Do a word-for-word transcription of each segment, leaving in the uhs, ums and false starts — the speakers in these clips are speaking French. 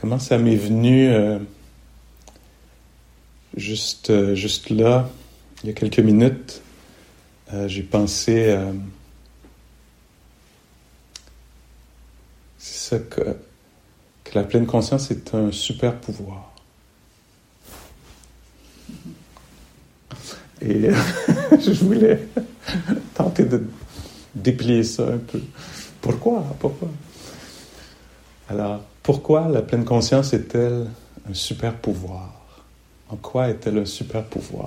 comment ça m'est venu euh, juste, euh, juste là, il y a quelques minutes. Euh, j'ai pensé, euh, c'est ça que, que la pleine conscience est un super pouvoir. Et je voulais tenter de déplier ça un peu. Pourquoi? Pourquoi? Alors, pourquoi la pleine conscience est-elle un super pouvoir? En quoi est-elle un super pouvoir?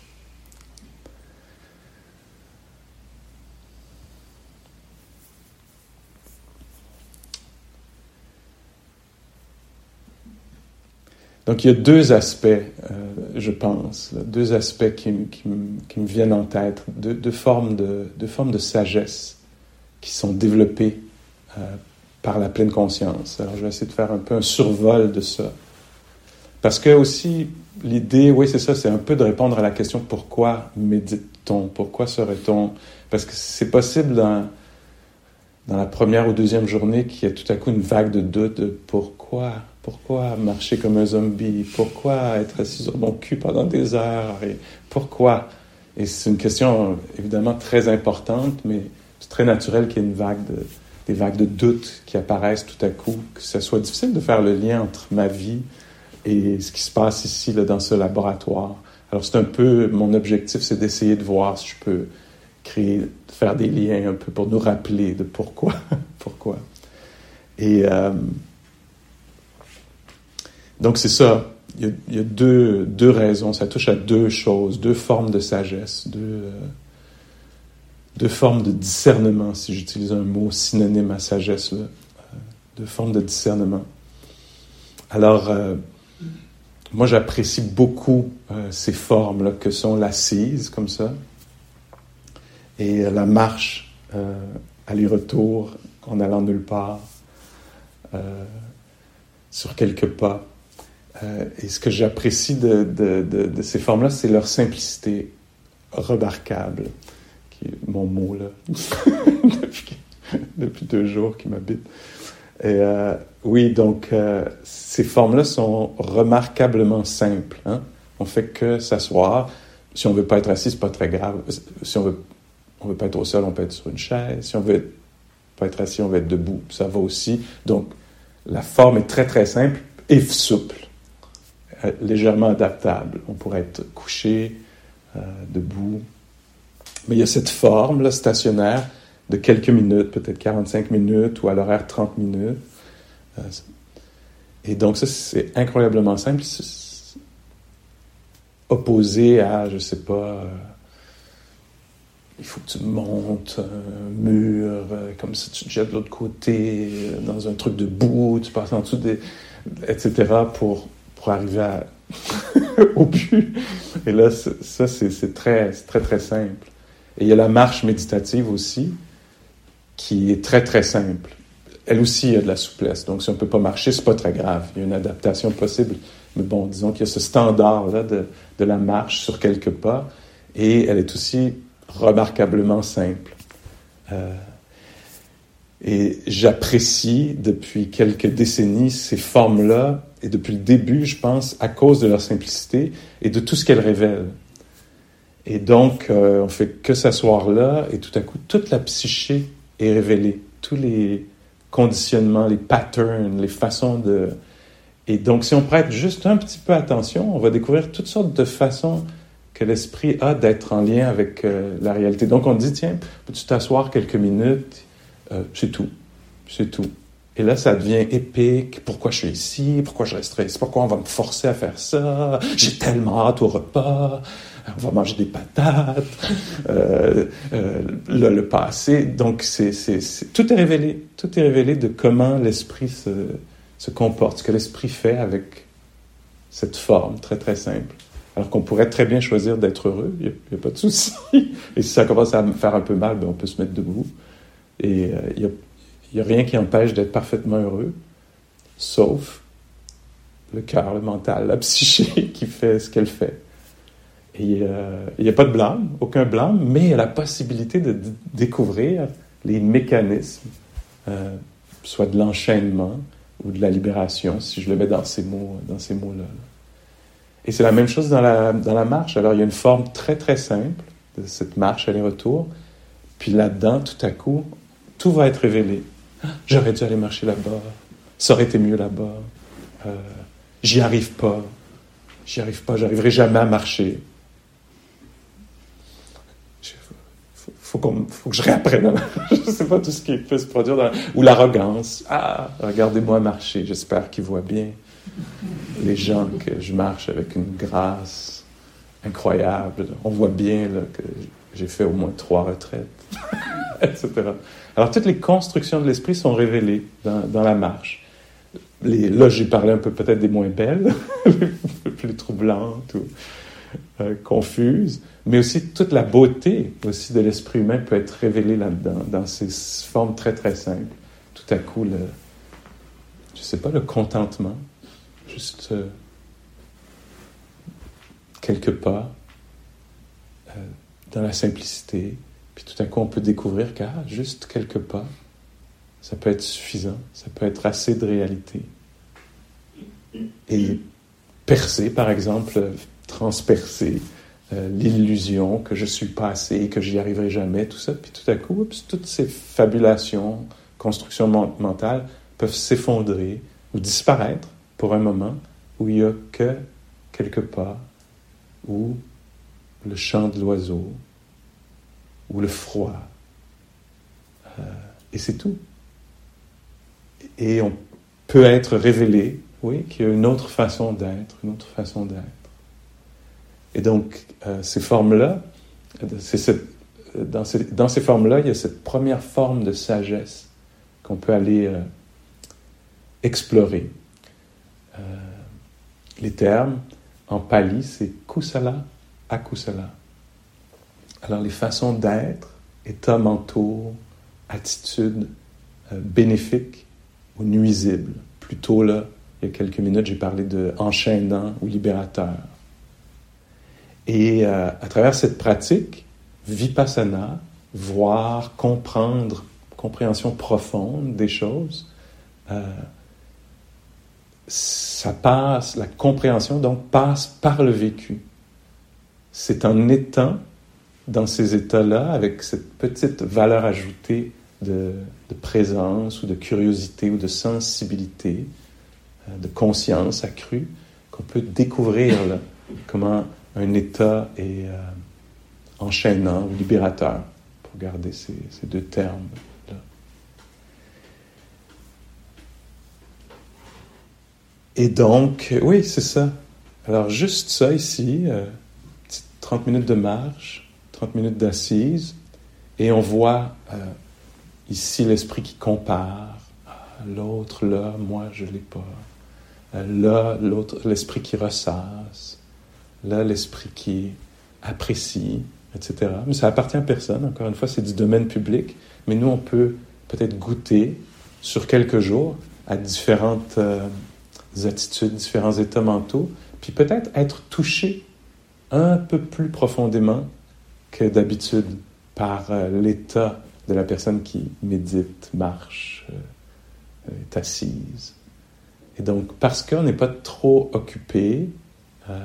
Donc, il y a deux aspects, euh, je pense, là, deux aspects qui, qui, qui me viennent en tête, deux, deux, formes de, deux formes de sagesse qui sont développées euh, par la pleine conscience. Alors, je vais essayer de faire un peu un survol de ça. Parce que aussi, l'idée, oui, c'est ça, c'est un peu de répondre à la question « Pourquoi médite-t-on? Pourquoi serait-on? » Parce que c'est possible dans, dans la première ou deuxième journée qu'il y ait tout à coup une vague de doute de « Pourquoi? Pourquoi marcher comme un zombie? Pourquoi être assis sur mon cul pendant des heures? Et pourquoi? » Et c'est une question évidemment très importante, mais c'est très naturel qu'il y ait une vague de, des vagues de doute qui apparaissent tout à coup, que ce soit difficile de faire le lien entre ma vie et ce qui se passe ici, là, dans ce laboratoire. Alors, c'est un peu, mon objectif, c'est d'essayer de voir si je peux créer, faire des liens un peu pour nous rappeler de pourquoi, pourquoi. Et euh, donc, c'est ça. Il y a, il y a deux, deux raisons. Ça touche à deux choses, deux formes de sagesse, deux, euh, deux formes de discernement, si j'utilise un mot synonyme à sagesse, là. Euh, deux formes de discernement. Alors, euh, moi, j'apprécie beaucoup euh, ces formes-là que sont l'assise, comme ça, et euh, la marche, euh, aller-retour, en allant nulle part, euh, sur quelques pas. Euh, et ce que j'apprécie de, de, de, de ces formes-là, c'est leur simplicité remarquable, qui est mon mot, là, depuis, depuis deux jours qui m'habite. Et euh, oui, donc, euh, ces formes-là sont remarquablement simples. Hein? On fait que s'asseoir. Si on ne veut pas être assis, c'est pas très grave. Si on veut, on veut pas être au sol, on peut être sur une chaise. Si on veut être, pas être assis, on veut être debout. Ça va aussi. Donc, la forme est très, très simple et souple, euh, légèrement adaptable. On pourrait être couché, euh, debout. Mais il y a cette forme-là, stationnaire, de quelques minutes, peut-être quarante-cinq minutes, ou à l'horaire trente minutes. Euh, et donc ça, c'est incroyablement simple. C'est opposé à, je sais pas, euh, il faut que tu montes un mur, euh, comme ça tu te jettes de l'autre côté, euh, dans un truc de boue, tu passes en dessous des... et cetera pour, pour arriver à, au but. Et là, c'est, ça, c'est, c'est, très, c'est très, très simple. Et il y a la marche méditative aussi, qui est très, très simple. Elle aussi, il y a de la souplesse. Donc, si on ne peut pas marcher, c'est pas très grave. Il y a une adaptation possible. Mais bon, disons qu'il y a ce standard-là de, de la marche sur quelques pas. Et elle est aussi remarquablement simple. Euh, et j'apprécie depuis quelques décennies ces formes-là. Et depuis le début, je pense, à cause de leur simplicité et de tout ce qu'elles révèlent. Et donc, euh, on fait que s'asseoir là, et tout à coup, toute la psyché est révélée. Tous les conditionnements, les patterns, les façons de... Et donc, si on prête juste un petit peu attention, on va découvrir toutes sortes de façons que l'esprit a d'être en lien avec euh, la réalité. Donc, on dit, tiens, peux-tu t'asseoir quelques minutes? Euh, c'est tout. C'est tout. Et là, ça devient épique. Pourquoi je suis ici? Pourquoi je resterai ici? Pourquoi on va me forcer à faire ça? J'ai tellement hâte au repas. On va manger des patates. Euh, euh, là, le passé. Donc, c'est, c'est, c'est, tout est révélé. Tout est révélé de comment l'esprit se, se comporte, ce que l'esprit fait avec cette forme très, très simple. Alors qu'on pourrait très bien choisir d'être heureux. Il n'y a, a pas de souci. Et si ça commence à me faire un peu mal, ben on peut se mettre debout. Et euh, il y a Il n'y a rien qui empêche d'être parfaitement heureux, sauf le cœur, le mental, la psyché qui fait ce qu'elle fait. Et euh, il n'y a pas de blâme, aucun blâme, mais il y a la possibilité de d- découvrir les mécanismes, euh, soit de l'enchaînement ou de la libération, si je le mets dans ces mots, dans ces mots-là. Et c'est la même chose dans la, dans la marche. Alors, il y a une forme très, très simple de cette marche aller-retour. Puis là-dedans, tout à coup, tout va être révélé. J'aurais dû aller marcher là-bas. Ça aurait été mieux là-bas. Euh, j'y arrive pas. J'y arrive pas. J'arriverai jamais à marcher. Faut, faut, qu'on, faut que je réapprenne. Je sais pas tout ce qui peut se produire. Dans... Ou l'arrogance. Ah, regardez-moi marcher. J'espère qu'ils voient bien les gens que je marche avec une grâce incroyable. On voit bien là, que j'ai fait au moins trois retraites, et cetera. Alors, toutes les constructions de l'esprit sont révélées dans, dans la marche. Les, là, j'ai parlé un peu peut-être des moins belles, les plus troublantes ou euh, confuses, mais aussi toute la beauté aussi de l'esprit humain peut être révélée là-dedans, dans ces formes très, très simples. Tout à coup, le, je sais pas, le contentement, juste euh, quelques pas euh, dans la simplicité. Puis tout à coup, on peut découvrir qu'à ah, juste quelques pas, ça peut être suffisant, ça peut être assez de réalité. Et percer, par exemple, transpercer euh, l'illusion que je ne suis pas assez, que j'y arriverai jamais, tout ça. Puis tout à coup, oups, toutes ces fabulations, constructions mentales peuvent s'effondrer ou disparaître pour un moment où il n'y a que quelques pas, ou le chant de l'oiseau, ou le froid. Euh, et c'est tout. Et on peut être révélé, oui, qu'il y a une autre façon d'être, une autre façon d'être. Et donc, euh, ces formes-là, c'est cette, dans, ces, dans ces formes-là, il y a cette première forme de sagesse qu'on peut aller euh, explorer. Euh, les termes, en pali, c'est kusala, akusala. Alors, les façons d'être, états mentaux, attitudes euh, bénéfiques ou nuisibles. Plutôt, là, il y a quelques minutes, j'ai parlé de enchaînant ou libérateur. Et euh, à travers cette pratique, vipassana, voir, comprendre, compréhension profonde des choses, euh, ça passe, la compréhension donc passe par le vécu. C'est en étant dans ces états-là, avec cette petite valeur ajoutée de, de présence ou de curiosité ou de sensibilité, euh, de conscience accrue, qu'on peut découvrir là, comment un état est euh, enchaînant ou libérateur, pour garder ces, ces deux termes-là. Et donc, oui, c'est ça. Alors, juste ça ici, euh, trente minutes de marche, trente minutes d'assise, et on voit euh, ici l'esprit qui compare. Ah, l'autre, là, moi, je ne l'ai pas. Euh, là, l'autre, l'esprit qui ressasse. Là, l'esprit qui apprécie, et cetera. Mais ça appartient à personne. Encore une fois, c'est du domaine public. Mais nous, on peut peut-être goûter sur quelques jours à différentes euh, attitudes, différents états mentaux, puis peut-être être touché un peu plus profondément que d'habitude par euh, l'état de la personne qui médite, marche, euh, est assise. Et donc, parce qu'on n'est pas trop occupé, euh,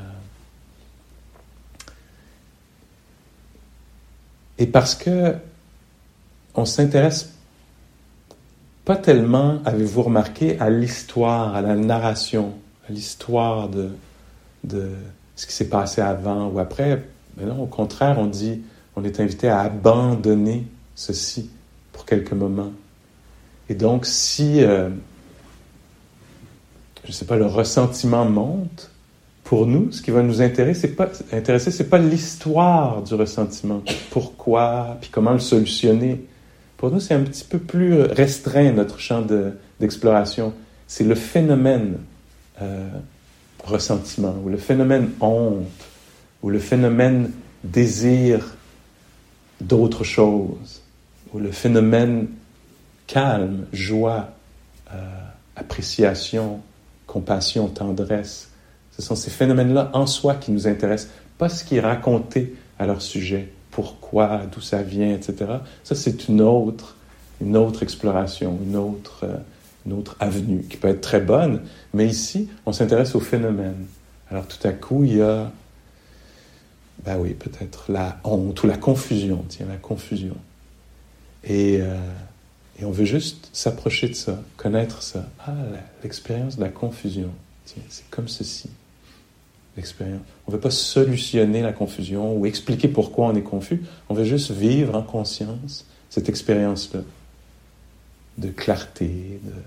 et parce que on s'intéresse pas tellement, avez-vous remarqué, à l'histoire, à la narration, à l'histoire de, de ce qui s'est passé avant ou après. Mais non, au contraire, on dit, on est invité à abandonner ceci pour quelques moments. Et donc, si, euh, je ne sais pas, le ressentiment monte, pour nous, ce qui va nous intéresser, c'est pas, intéresser, c'est pas l'histoire du ressentiment. Pourquoi, puis comment le solutionner. Pour nous, c'est un petit peu plus restreint, notre champ de, d'exploration. C'est le phénomène euh, ressentiment, ou le phénomène honte, ou le phénomène désir d'autre chose, ou le phénomène calme, joie, euh, appréciation, compassion, tendresse. Ce sont ces phénomènes-là en soi qui nous intéressent, pas ce qui est raconté à leur sujet, pourquoi, d'où ça vient, et cetera. Ça, c'est une autre, une autre exploration, une autre, euh, une autre avenue qui peut être très bonne, mais ici, on s'intéresse au phénomène. Alors tout à coup, il y a, ben oui, peut-être la honte ou la confusion, tiens, la confusion. Et, euh, et on veut juste s'approcher de ça, connaître ça. Ah, la, l'expérience de la confusion, tiens, c'est comme ceci, l'expérience. On ne veut pas solutionner la confusion ou expliquer pourquoi on est confus, on veut juste vivre en conscience cette expérience-là de clarté, de...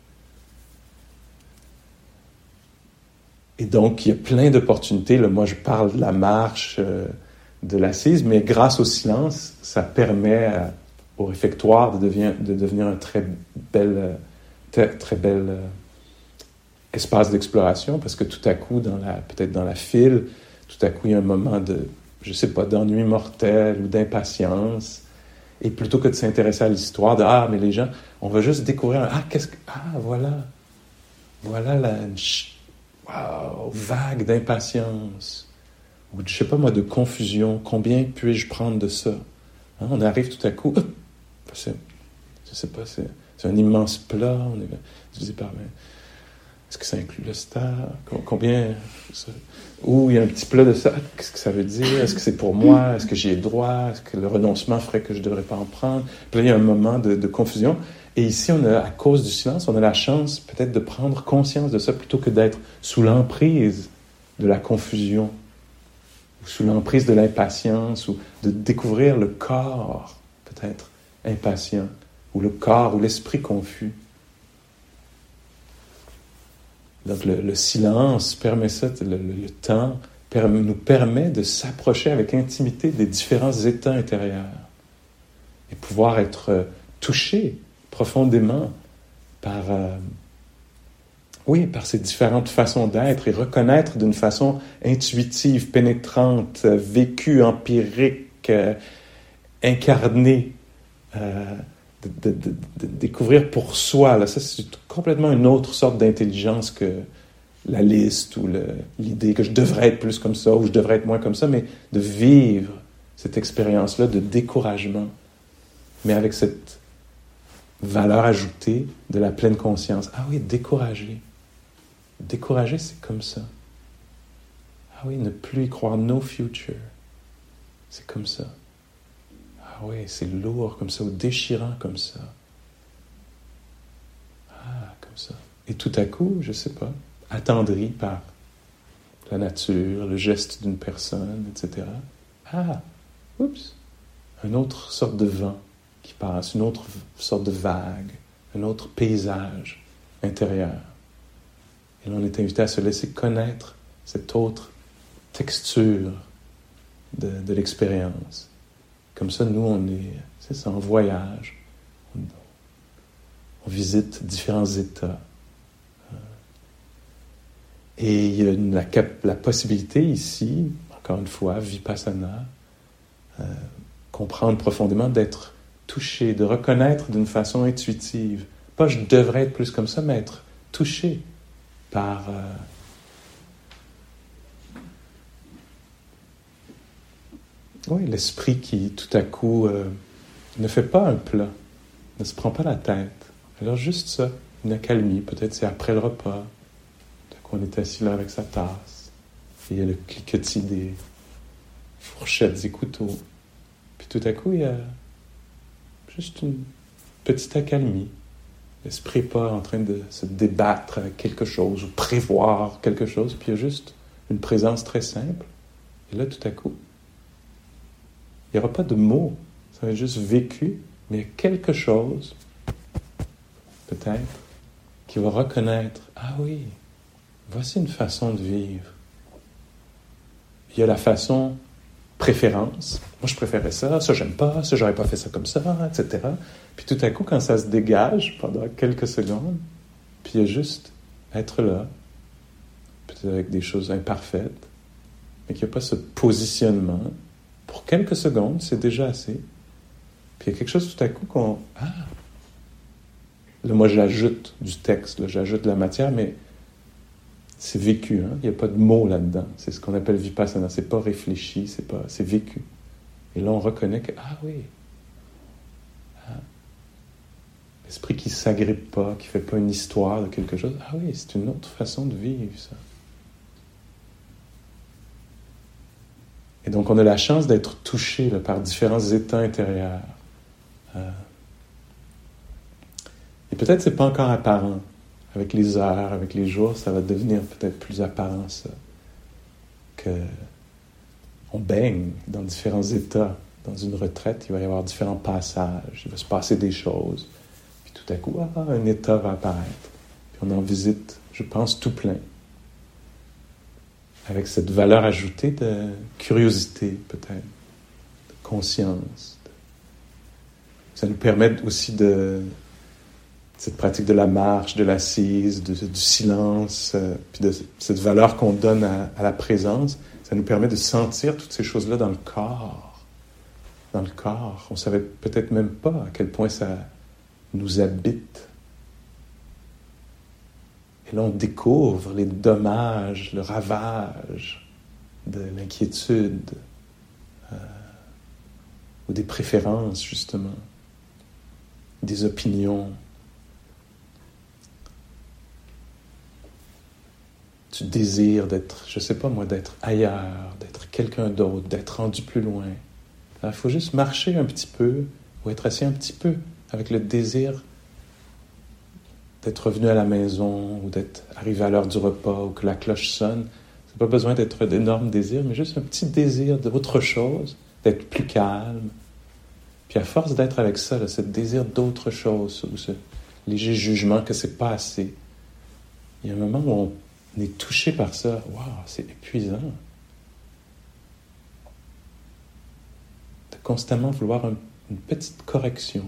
Et donc, il y a plein d'opportunités. Là, moi, je parle de la marche, euh, de l'assise, mais grâce au silence, ça permet à, au réfectoire de devenir, de devenir un très bel, très, très bel euh, espace d'exploration, parce que tout à coup, dans la, peut-être dans la file, tout à coup, il y a un moment de, je sais pas, d'ennui mortel ou d'impatience. Et plutôt que de s'intéresser à l'histoire, de « Ah, mais les gens, on va juste découvrir, ah, qu'est-ce que, ah, voilà, voilà la... » Wow, vague d'impatience, ou je sais pas moi, de confusion. Combien puis-je prendre de ça? Hein, on arrive tout à coup, hop, c'est, je sais pas, c'est, c'est un immense plat, on est divisé par, mais est-ce que ça inclut le star? Combien? Ça, ou il y a un petit plat de ça, qu'est-ce que ça veut dire? Est-ce que c'est pour moi? Est-ce que j'y ai droit? Est-ce que le renoncement ferait que je devrais pas en prendre? Puis là, il y a un moment de, de confusion. Et ici, on a, à cause du silence, on a la chance peut-être de prendre conscience de ça plutôt que d'être sous l'emprise de la confusion, ou sous l'emprise de l'impatience, ou de découvrir le corps, peut-être, impatient, ou le corps ou l'esprit confus. Donc le, le silence permet ça, le, le, le temps permet, nous permet de s'approcher avec intimité des différents états intérieurs et pouvoir être euh, touché profondément par, euh, oui, par ces différentes façons d'être et reconnaître d'une façon intuitive, pénétrante, euh, vécue, empirique, euh, incarnée, euh, de, de, de, de découvrir pour soi. Là, ça, c'est complètement une autre sorte d'intelligence que la liste ou le, l'idée que je devrais être plus comme ça ou je devrais être moins comme ça, mais de vivre cette expérience-là de découragement, mais avec cette valeur ajoutée de la pleine conscience. Ah oui, décourager. Décourager, c'est comme ça. Ah oui, ne plus y croire, no future. C'est comme ça. Ah oui, c'est lourd comme ça, ou déchirant comme ça. Ah, comme ça. Et tout à coup, je sais pas, attendri par la nature, le geste d'une personne, et cetera. Ah, oups, une autre sorte de vent qui passe, une autre sorte de vague, un autre paysage intérieur. Et là, on est invité à se laisser connaître cette autre texture de, de l'expérience. Comme ça, nous, on est, c'est ça, en voyage. On, on visite différents états. Et il y a une, la, la possibilité ici, encore une fois, vipassana, euh, comprendre profondément, d'être touché, de reconnaître d'une façon intuitive. Pas je devrais être plus comme ça, mais être touché par euh, oui, l'esprit qui tout à coup euh, ne fait pas un plat, ne se prend pas la tête. Alors juste ça, une accalmie, peut-être c'est après le repas, tout à coup on est assis là avec sa tasse, et il y a le cliquetis des fourchettes, des couteaux, puis tout à coup il y a juste une petite accalmie. L'esprit n'est pas en train de se débattre avec quelque chose ou prévoir quelque chose, puis il y a juste une présence très simple. Et là, tout à coup, il n'y aura pas de mots, ça va être juste vécu, mais il y a quelque chose, peut-être, qui va reconnaître, ah oui, voici une façon de vivre. Il y a la façon préférence. Moi, je préférais ça, ça, j'aime pas, ça, j'aurais pas fait ça comme ça, et cetera. Puis tout à coup, quand ça se dégage pendant quelques secondes, puis il y a juste être là, peut-être avec des choses imparfaites, mais qu'il n'y a pas ce positionnement. Pour quelques secondes, c'est déjà assez. Puis il y a quelque chose tout à coup qu'on... Ah! Là, moi, j'ajoute du texte, là, j'ajoute de la matière, mais c'est vécu, hein? Il n'y a pas de mots là-dedans. C'est ce qu'on appelle vipassana. C'est pas réfléchi, c'est pas, c'est vécu. Et là, on reconnaît que, ah oui, ah. L'esprit qui ne s'agrippe pas, qui ne fait pas une histoire de quelque chose. Ah oui, c'est une autre façon de vivre, ça. Et donc, on a la chance d'être touché là, par différents états intérieurs. Euh, et peut-être que ce n'est pas encore apparent. Avec les heures, avec les jours, ça va devenir peut-être plus apparent, ça. Que on baigne dans différents états. Dans une retraite, il va y avoir différents passages. Il va se passer des choses. Puis tout à coup, ah, un état va apparaître. Puis on en visite, je pense, tout plein. Avec cette valeur ajoutée de curiosité, peut-être, de conscience. Ça nous permet aussi de... cette pratique de la marche, de l'assise, de, du silence, euh, puis de cette valeur qu'on donne à, à la présence, ça nous permet de sentir toutes ces choses-là dans le corps. Dans le corps. On ne savait peut-être même pas à quel point ça nous habite. Et là, on découvre les dommages, le ravage de l'inquiétude euh, ou des préférences, justement, des opinions. Du désir d'être, je sais pas moi, d'être ailleurs, d'être quelqu'un d'autre, d'être rendu plus loin. Il faut juste marcher un petit peu ou être assis un petit peu avec le désir d'être revenu à la maison ou d'être arrivé à l'heure du repas ou que la cloche sonne. C'est pas besoin d'être d'énormes désirs, mais juste un petit désir d'autre chose, d'être plus calme. Puis à force d'être avec ça, là, ce désir d'autre chose ou ce léger jugement que c'est pas assez, il y a un moment où on est touché par ça. Waouh, c'est épuisant. De constamment vouloir un, une petite correction.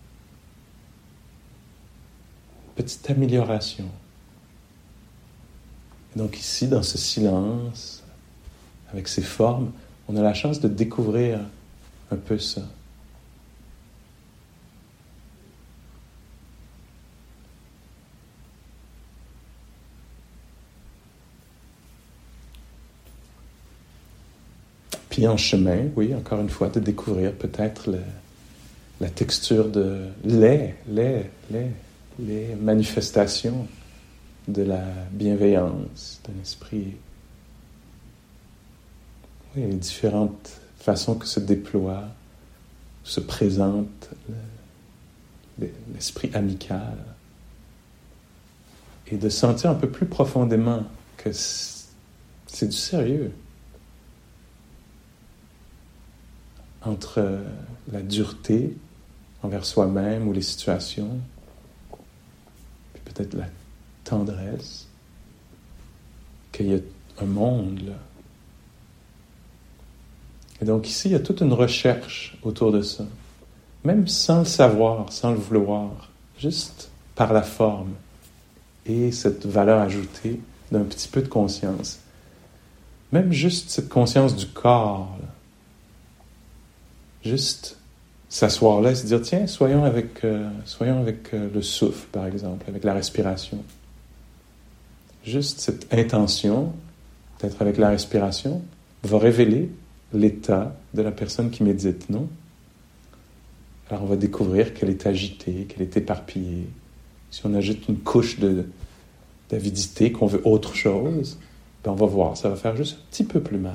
Petite amélioration. Et donc ici, dans ce silence, avec ces formes, on a la chance de découvrir un peu ça. Puis en chemin, oui, encore une fois, de découvrir peut-être le, la texture de les, les, les, les manifestations de la bienveillance, d'un esprit. Oui, les différentes façons que se déploie, se présente le, l'esprit amical. Et de sentir un peu plus profondément que c'est du sérieux. Entre la dureté envers soi-même ou les situations, puis peut-être la tendresse, qu'il y a un monde là. Et donc ici, il y a toute une recherche autour de ça, même sans le savoir, sans le vouloir, juste par la forme et cette valeur ajoutée d'un petit peu de conscience. Même juste cette conscience du corps, là. Juste s'asseoir là et se dire, tiens, soyons avec, euh, soyons avec euh, le souffle, par exemple, avec la respiration. Juste cette intention d'être avec la respiration va révéler l'état de la personne qui médite, non? Alors on va découvrir qu'elle est agitée, qu'elle est éparpillée. Si on ajoute une couche de, d'avidité, qu'on veut autre chose, ben on va voir, ça va faire juste un petit peu plus mal.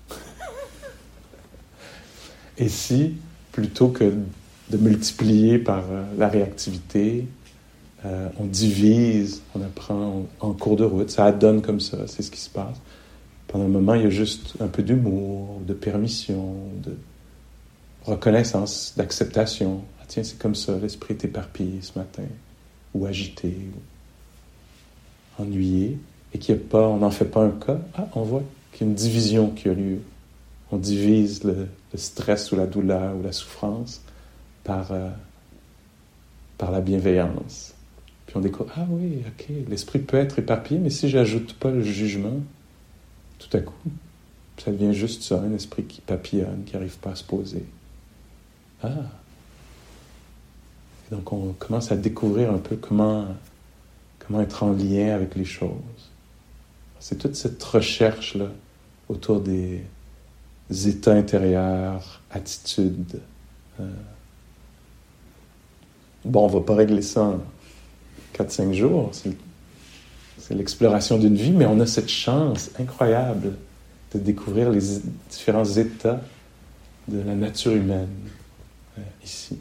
Et si, plutôt que de multiplier par euh, la réactivité, euh, on divise, on apprend en, en cours de route, ça adonne comme ça, c'est ce qui se passe. Pendant un moment, il y a juste un peu d'humour, de permission, de reconnaissance, d'acceptation. Ah tiens, c'est comme ça, l'esprit est éparpillé ce matin, ou agité, ou ennuyé, et qu'il y a pas, on n'en fait pas un cas. Ah, on voit qu'il y a une division qui a lieu. On divise le, le stress ou la douleur ou la souffrance par, euh, par la bienveillance. Puis on découvre, ah oui, ok, l'esprit peut être éparpillé, mais si j'ajoute pas le jugement, tout à coup, ça devient juste ça, un esprit qui papillonne, qui n'arrive pas à se poser. Ah! Et donc on commence à découvrir un peu comment, comment être en lien avec les choses. C'est toute cette recherche-là autour des états intérieurs, attitudes, euh, bon, on va pas régler ça en quatre cinq jours, c'est, c'est l'exploration d'une vie, mais on a cette chance incroyable de découvrir les différents états de la nature humaine euh, ici.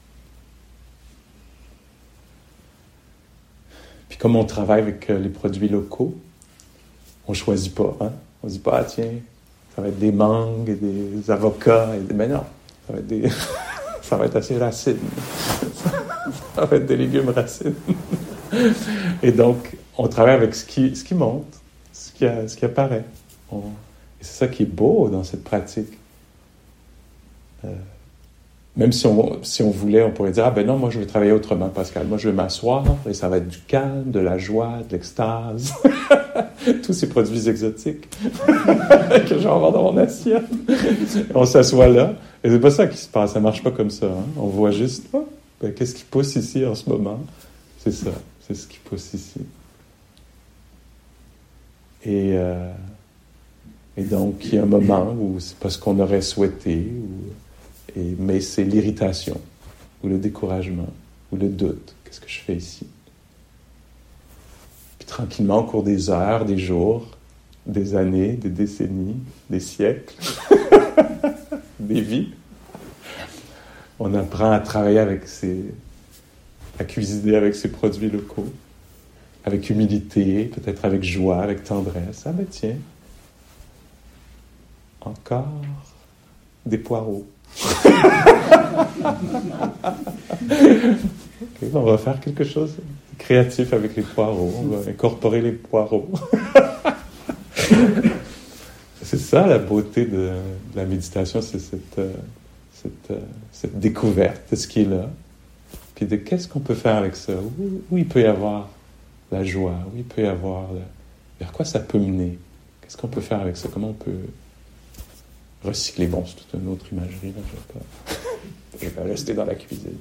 Puis comme on travaille avec euh, les produits locaux, on choisit pas, hein? On dit pas, ah tiens, ça va être des mangues et des avocats, et des... mais non, ça va être des... ça va être assez racine. Ça va être des légumes racines. Et donc, on travaille avec ce qui, ce qui monte, ce qui, a, ce qui apparaît. On... Et c'est ça qui est beau dans cette pratique. Euh... Même si on, si on voulait, on pourrait dire, ah ben non, moi je vais travailler autrement, Pascal. Moi je vais m'asseoir et ça va être du calme, de la joie, de l'extase. Tous ces produits exotiques que je vais avoir dans mon assiette. On s'assoit là. Et c'est pas ça qui se passe. Ça marche pas comme ça. Hein? On voit juste, oh, ben, qu'est-ce qui pousse ici en ce moment? C'est ça. C'est ce qui pousse ici. Et, euh, et donc, il y a un moment où c'est pas ce qu'on aurait souhaité, ou Et, mais c'est l'irritation, ou le découragement, ou le doute. Qu'est-ce que je fais ici? Puis tranquillement, au cours des heures, des jours, des années, des décennies, des siècles, des vies, on apprend à travailler avec ces... à cuisiner avec ces produits locaux, avec humilité, peut-être avec joie, avec tendresse. Ah ben tiens, encore des poireaux. Okay, on va faire quelque chose de créatif avec les poireaux. On va incorporer les poireaux. C'est ça la beauté de, de la méditation, c'est cette, euh, cette, euh, cette découverte de ce qui est là. Puis de qu'est-ce qu'on peut faire avec ça. Où, où il peut y avoir la joie, où il peut y avoir... Le, vers quoi ça peut mener. Qu'est-ce qu'on peut faire avec ça. Comment on peut... recycler, bon, c'est toute une autre imagerie, là, je ne vais pas... je vais pas rester dans la cuisine.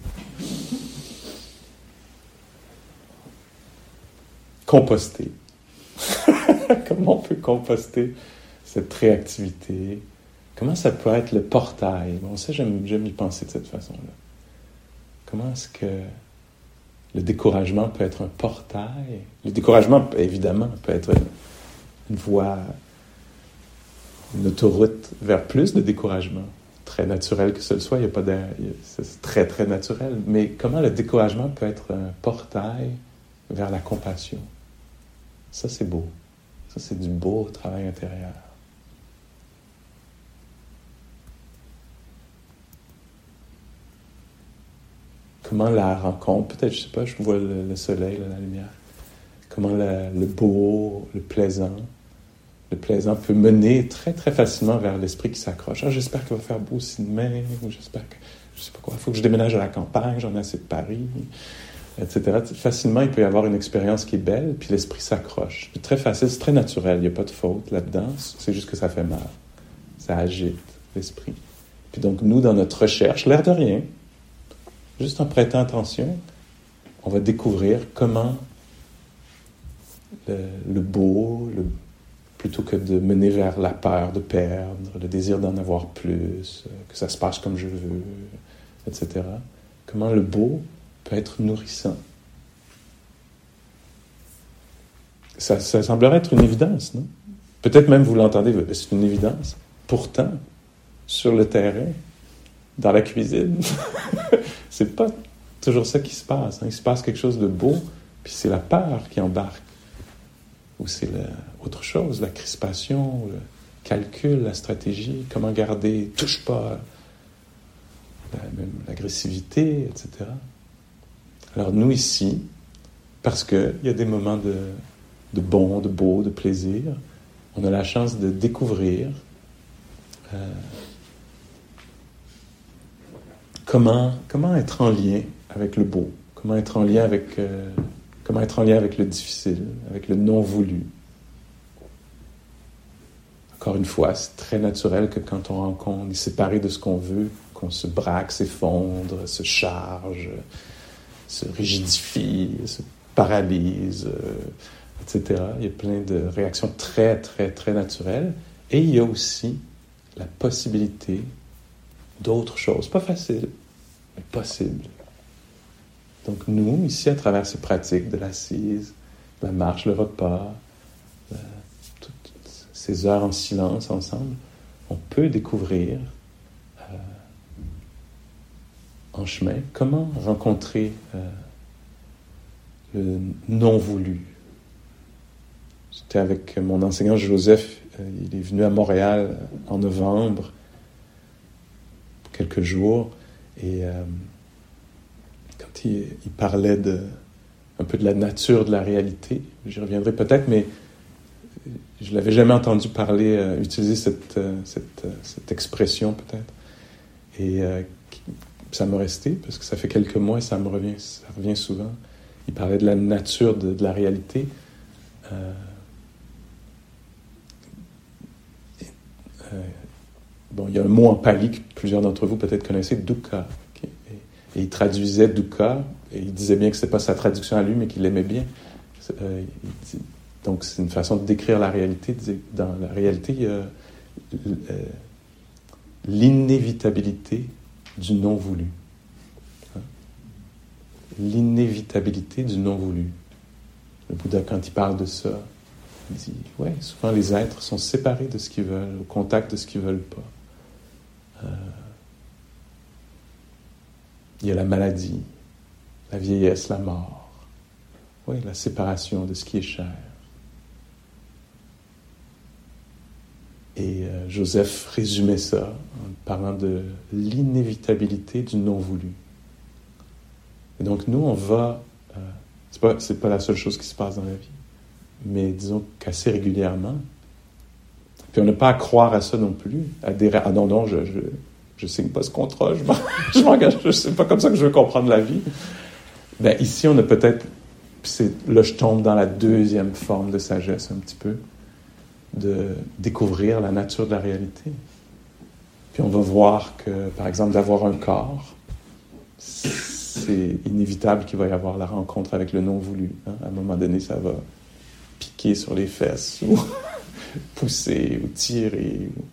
Composter. Comment on peut composter cette réactivité? Comment ça peut être le portail? Bon, ça, j'aime, j'aime y penser de cette façon-là. Comment est-ce que le découragement peut être un portail? Le découragement, évidemment, peut être une voie... une autoroute vers plus de découragement. Très naturel que ce soit, il y a pas de, c'est très, très naturel. Mais comment le découragement peut être un portail vers la compassion? Ça, c'est beau. Ça, c'est du beau travail intérieur. Comment la rencontre, peut-être, je sais pas, je vois le, le soleil, là, la lumière. Comment la, le beau, le plaisant, Le plaisant peut mener très, très facilement vers l'esprit qui s'accroche. Ah, j'espère qu'il va faire beau aussi demain, ou j'espère que, je sais pas quoi, il faut que je déménage à la campagne, j'en ai assez de Paris, et cetera. Facilement, il peut y avoir une expérience qui est belle, puis l'esprit s'accroche. C'est très facile, c'est très naturel, il n'y a pas de faute là-dedans, c'est juste que ça fait mal. Ça agite l'esprit. Puis donc, nous, dans notre recherche, l'air de rien, juste en prêtant attention, on va découvrir comment le, le beau, le plutôt que de mener vers la peur de perdre, le désir d'en avoir plus, que ça se passe comme je veux, et cetera. Comment le beau peut être nourrissant. Ça, ça semblerait être une évidence, non? Peut-être même vous l'entendez, c'est une évidence. Pourtant, sur le terrain, dans la cuisine, c'est pas toujours ça qui se passe. Hein. Il se passe quelque chose de beau, puis c'est la peur qui embarque. Ou c'est la, autre chose, la crispation, le calcul, la stratégie, comment garder, touche pas, la, même l'agressivité, et cetera. Alors nous ici, parce qu'il y a des moments de, de bon, de beau, de plaisir, on a la chance de découvrir euh, comment, comment être en lien avec le beau, comment être en lien avec... Euh, Comment être en lien avec le difficile, avec le non-voulu. Encore une fois, c'est très naturel que quand on rencontre, on est séparé de ce qu'on veut, qu'on se braque, s'effondre, se charge, se rigidifie, se paralyse, euh, et cetera. Il y a plein de réactions très, très, très naturelles. Et il y a aussi la possibilité d'autres choses. Pas facile, mais possible. Donc nous, ici, à travers ces pratiques de l'assise, la marche, le repas, euh, toutes ces heures en silence ensemble, on peut découvrir euh, en chemin comment rencontrer euh, le non voulu. J'étais avec mon enseignant Joseph, euh, il est venu à Montréal en novembre, pour quelques jours, et euh, quand il, il parlait de, un peu de la nature de la réalité, j'y reviendrai peut-être, mais je ne l'avais jamais entendu parler, euh, utiliser cette, euh, cette, euh, cette expression peut-être, et euh, ça m'a resté, parce que ça fait quelques mois et ça me revient, ça revient souvent. Il parlait de la nature de, de la réalité. Euh, euh, bon, il y a un mot en pali que plusieurs d'entre vous peut-être connaissez, dukkha. Okay? Et, et il traduisait dukkha, et il disait bien que ce n'est pas sa traduction à lui, mais qu'il l'aimait bien. Euh, il dit, donc c'est une façon de décrire la réalité. Dans la réalité, il y a euh, l'inévitabilité du non voulu. Hein? L'inévitabilité du non voulu. Le Bouddha, quand il parle de ça, il dit, ouais, souvent les êtres sont séparés de ce qu'ils veulent, au contact de ce qu'ils veulent pas. Euh, il y a la maladie, la vieillesse, la mort. Oui, la séparation de ce qui est cher. Et euh, Joseph résumait ça en parlant de l'inévitabilité du non voulu. Et donc nous, on va... Euh, c'est pas, c'est pas la seule chose qui se passe dans la vie, mais disons qu'assez régulièrement. Puis on n'a pas à croire à ça non plus, à des... Ah non, non, je, je, je signe pas ce contrat, je, m'en, je m'engage, je, c'est pas comme ça que je veux comprendre la vie. Ben ici, on a peut-être... C'est, là, je tombe dans la deuxième forme de sagesse un petit peu, de découvrir la nature de la réalité. Puis on va voir que, par exemple, d'avoir un corps, c'est inévitable qu'il va y avoir la rencontre avec le non voulu. Hein? À un moment donné, ça va piquer sur les fesses, ou pousser, ou tirer. Ou...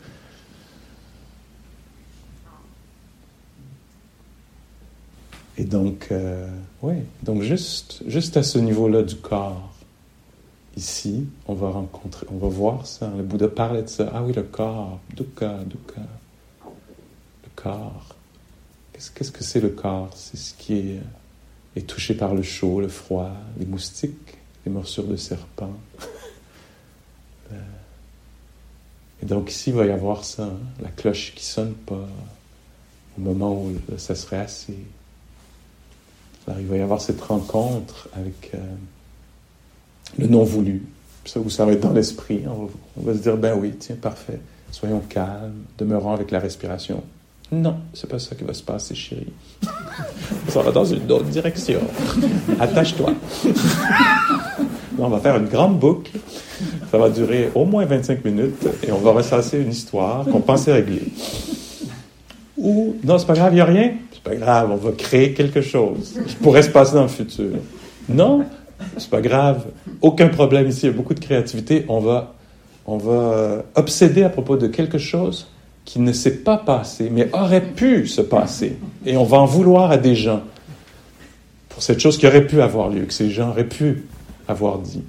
Et donc, euh, ouais, donc juste, juste à ce niveau-là du corps, ici, on va rencontrer, on va voir ça. Le Bouddha parlait de ça. Ah oui, le corps, dukkha, dukkha. Le corps. Qu'est-ce, qu'est-ce que c'est le corps? C'est ce qui est, est touché par le chaud, le froid, les moustiques, les morsures de serpents. Et donc ici, il va y avoir ça, hein? La cloche qui sonne pas au moment où ça serait assez. Alors, il va y avoir cette rencontre avec euh, le non voulu. Ça, où ça va être dans l'esprit. On va, on va se dire, ben oui, tiens, parfait. Soyons calmes, demeurons avec la respiration. Non, c'est pas ça qui va se passer, chérie. Ça va dans une autre direction. Attache-toi. Là, on va faire une grande boucle. Ça va durer au moins vingt-cinq minutes et on va ressasser une histoire qu'on pensait régler. Ou, non, c'est pas grave, il n'y a rien. C'est pas grave, on va créer quelque chose qui pourrait se passer dans le futur. Non, c'est pas grave. Aucun problème ici, il y a beaucoup de créativité. On va, on va obséder à propos de quelque chose qui ne s'est pas passé, mais aurait pu se passer. Et on va en vouloir à des gens pour cette chose qui aurait pu avoir lieu, que ces gens auraient pu avoir dit.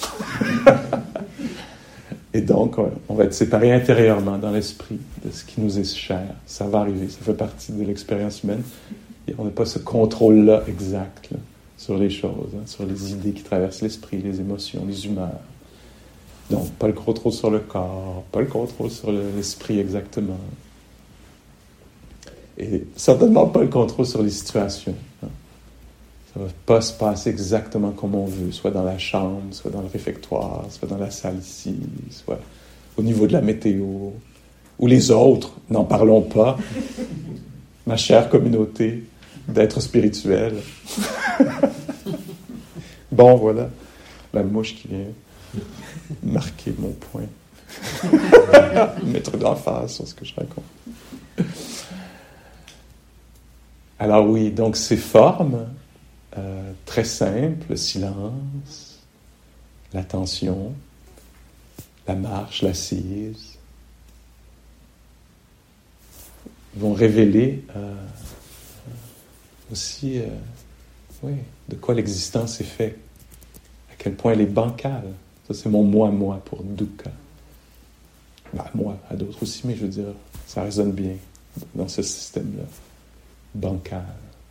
Et donc, on va être séparés intérieurement dans l'esprit de ce qui nous est cher. Ça va arriver, ça fait partie de l'expérience humaine. Et on n'a pas ce contrôle-là exact là, sur les choses, hein, sur les idées qui traversent l'esprit, les émotions, les humeurs. Donc, pas le contrôle sur le corps, pas le contrôle sur l'esprit exactement. Et certainement pas le contrôle sur les situations. Hein. Ça ne va pas se passer exactement comme on veut, soit dans la chambre, soit dans le réfectoire, soit dans la salle ici, soit au niveau de la météo, ou les autres, n'en parlons pas. Ma chère communauté d'êtres spirituels. Bon, voilà, la mouche qui vient marquer mon point. Mettre d'emphase sur ce que je raconte. Alors oui, donc ces formes... Euh, très simple, le silence, l'attention, la marche, l'assise, vont révéler euh, aussi euh, oui, de quoi l'existence est faite, à quel point elle est bancale. Ça, c'est mon moi-moi pour dukkha. Ben, moi, à d'autres aussi, mais je veux dire, ça résonne bien dans ce système-là, bancal.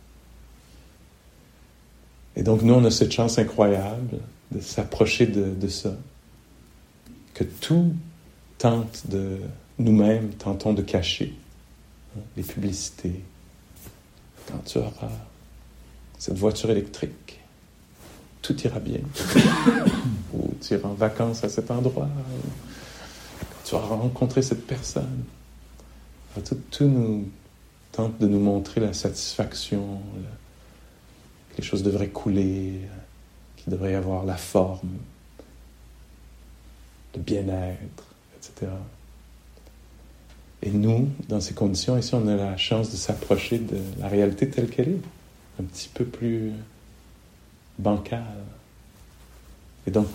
Et donc, nous, on a cette chance incroyable de s'approcher de, de ça, que tout tente de, nous-mêmes, tentons de cacher. Hein, les publicités. Quand tu auras cette voiture électrique, tout ira bien. Ou tu iras en vacances à cet endroit. Ou tu auras rencontré cette personne. Alors, tout, tout nous tente de nous montrer la satisfaction, le, que les choses devraient couler, qu'il devrait y avoir la forme, le bien-être, et cetera. Et nous, dans ces conditions, ici, on a la chance de s'approcher de la réalité telle qu'elle est, un petit peu plus bancale. Et donc,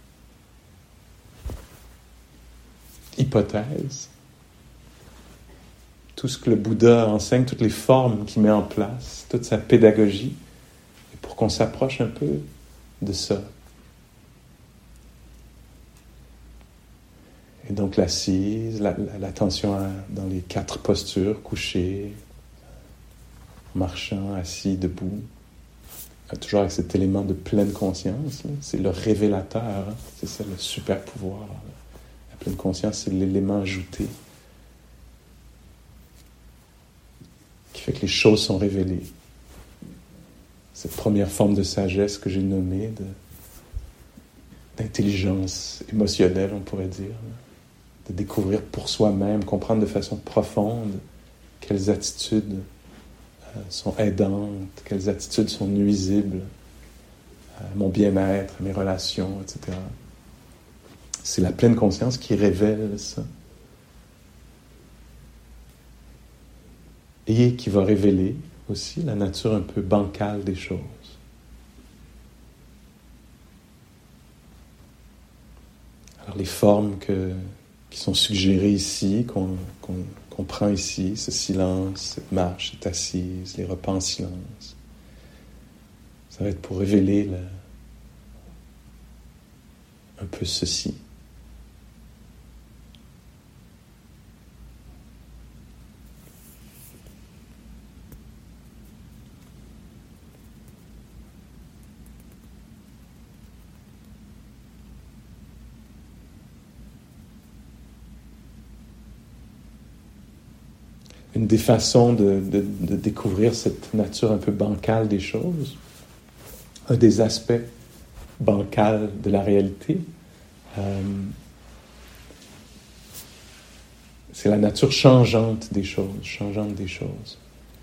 hypothèse, tout ce que le Bouddha enseigne, toutes les formes qu'il met en place, toute sa pédagogie, et pour qu'on s'approche un peu de ça. Et donc l'assise, la, la, l'attention à, dans les quatre postures, couché, marchant, assis, debout, toujours avec cet élément de pleine conscience, là. C'est le révélateur, hein. C'est ça le super pouvoir. Là. La pleine conscience, c'est l'élément ajouté qui fait que les choses sont révélées. Cette première forme de sagesse que j'ai nommée, de, d'intelligence émotionnelle, on pourrait dire, là. De découvrir pour soi-même, comprendre de façon profonde quelles attitudes euh, sont aidantes, quelles attitudes sont nuisibles à mon bien-être, à mes relations, et cetera. C'est la pleine conscience qui révèle ça. Et qui va révéler aussi la nature un peu bancale des choses. Alors les formes que, qui sont suggérées ici, qu'on, qu'on, qu'on prend ici, ce silence, cette marche, cette assise, les repas en silence, ça va être pour révéler le, un peu ceci. Une des façons de, de, de découvrir cette nature un peu bancale des choses, un des aspects bancals de la réalité, euh, c'est la nature changeante des choses, changeante des choses.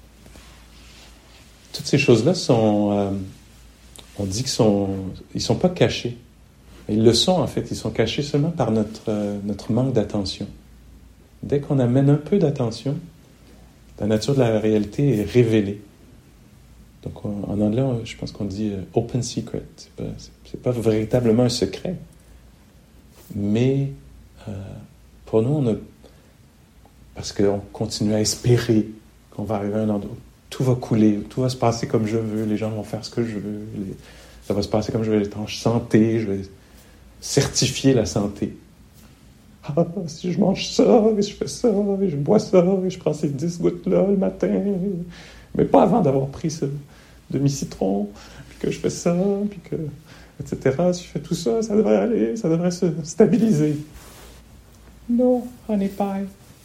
Toutes ces choses-là sont, euh, on dit qu'ils sont, ils sont pas cachés. Ils le sont en fait, ils sont cachés seulement par notre, euh, notre manque d'attention. Dès qu'on amène un peu d'attention, la nature de la réalité est révélée. Donc, en, en anglais, je pense qu'on dit euh, open secret. C'est pas, c'est, c'est pas véritablement un secret. Mais euh, pour nous, on a, parce qu'on continue à espérer qu'on va arriver à un endroit où tout va couler, tout va se passer comme je veux, les gens vont faire ce que je veux, les, ça va se passer comme je veux, être en santé, je vais certifier la santé. Ah, si je mange ça, et je fais ça, et je bois ça, et je prends ces dix gouttes-là le matin, mais pas avant d'avoir pris ce demi-citron, puis que je fais ça, puis que, et cetera. Si je fais tout ça, ça devrait aller, ça devrait se stabiliser. Non, honey pie.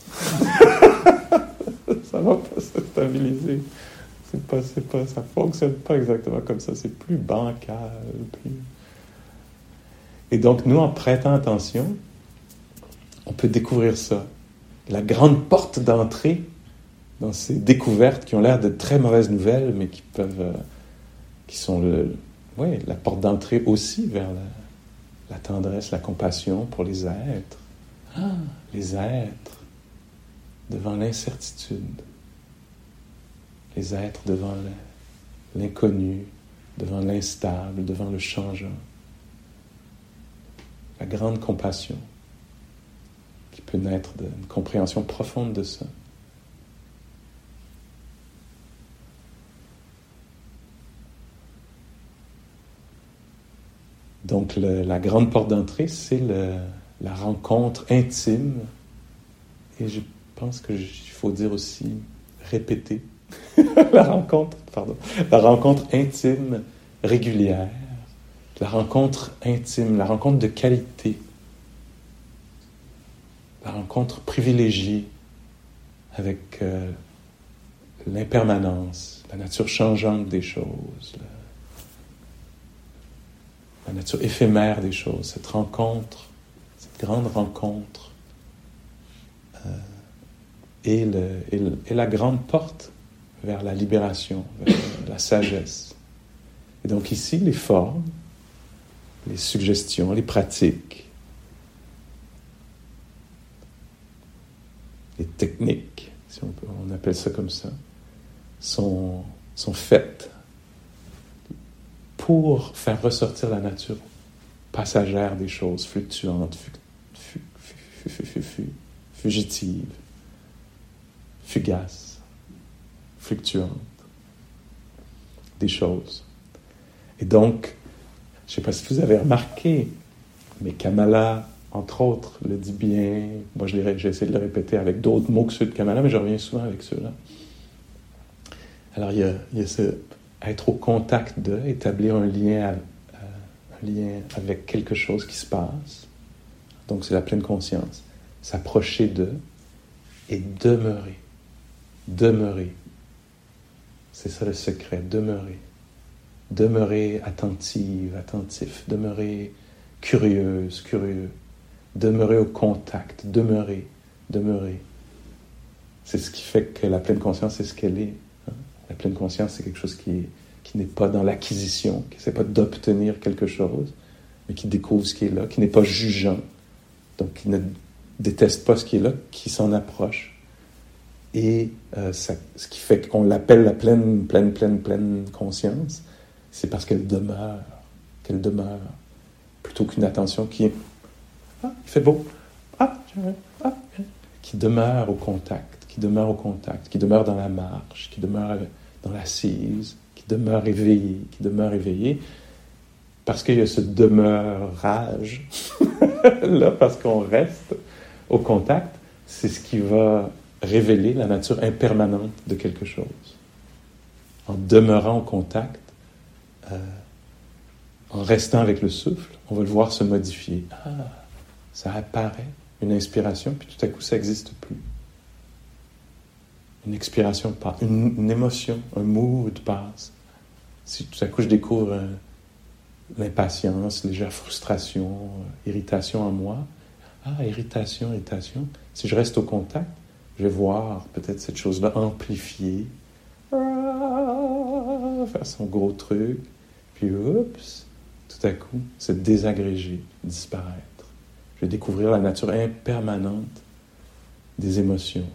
Ça va pas se stabiliser. C'est pas, c'est pas, ça fonctionne pas exactement comme ça. C'est plus bancal, plus... Et donc, nous, en prêtant attention, on peut découvrir ça. La grande porte d'entrée dans ces découvertes qui ont l'air de très mauvaises nouvelles, mais qui peuvent, euh, qui sont le, ouais, la porte d'entrée aussi vers la, la tendresse, la compassion pour les êtres. Ah, les êtres devant l'incertitude, les êtres devant le, l'inconnu, devant l'instable, devant le changeant. La grande compassion qui peut naître d'une compréhension profonde de ça. Donc, le, la grande porte d'entrée, c'est le, la rencontre intime, et je pense qu'il faut dire aussi répéter, la rencontre, pardon, la rencontre intime régulière, la rencontre intime, la rencontre de qualité, la rencontre privilégiée avec euh, l'impermanence, la nature changeante des choses, la, la nature éphémère des choses, cette rencontre, cette grande rencontre euh, est, le, est, le, est la grande porte vers la libération, vers la sagesse. Et donc ici, les formes, les suggestions, les pratiques, les techniques, si on, peut, on appelle ça comme ça, sont, sont faites pour faire ressortir la nature passagère des choses, fluctuantes, fu, fu, fu, fu, fu, fu, fugitives, fugaces, fluctuantes, des choses. Et donc, je ne sais pas si vous avez remarqué, mais Kamala, entre autres, le dit bien. Moi, je l'ai, j'ai essayé de le répéter avec d'autres mots que ceux de Kamala, mais je reviens souvent avec ceux-là. Alors, il y a, il y a ce être au contact de, établir un lien, à, un lien avec quelque chose qui se passe. Donc, c'est la pleine conscience. S'approcher de et demeurer. Demeurer. C'est ça le secret, demeurer. Demeurer attentive, attentif. Demeurer curieuse, curieux. Demeurer au contact. Demeurer, demeurer. C'est ce qui fait que la pleine conscience, c'est ce qu'elle est. Hein? La pleine conscience, c'est quelque chose qui, est, qui n'est pas dans l'acquisition, qui n'essaie pas d'obtenir quelque chose, mais qui découvre ce qui est là, qui n'est pas jugeant, donc qui ne déteste pas ce qui est là, qui s'en approche. Et euh, ça, ce qui fait qu'on l'appelle la pleine, pleine, pleine, pleine conscience, c'est parce qu'elle demeure, qu'elle demeure, plutôt qu'une attention qui est « Ah, il fait beau, ah, ah », qui demeure au contact, qui demeure au contact, qui demeure dans la marche, qui demeure dans l'assise, qui demeure éveillé, qui demeure éveillé, parce qu'il y a ce demeurage, là, parce qu'on reste au contact, c'est ce qui va révéler la nature impermanente de quelque chose. En demeurant au contact, euh, en restant avec le souffle, on va le voir se modifier. Ah, ça apparaît, une inspiration, puis tout à coup, ça n'existe plus. Une expiration passe, une, une émotion, un mood passe. Si tout à coup, je découvre euh, l'impatience, légère frustration, euh, irritation en moi, ah, irritation, irritation. Si je reste au contact, je vais voir peut-être cette chose-là amplifiée, ah, faire son gros truc, puis oups, tout à coup, se désagréger, disparaître. Je vais découvrir la nature impermanente des émotions.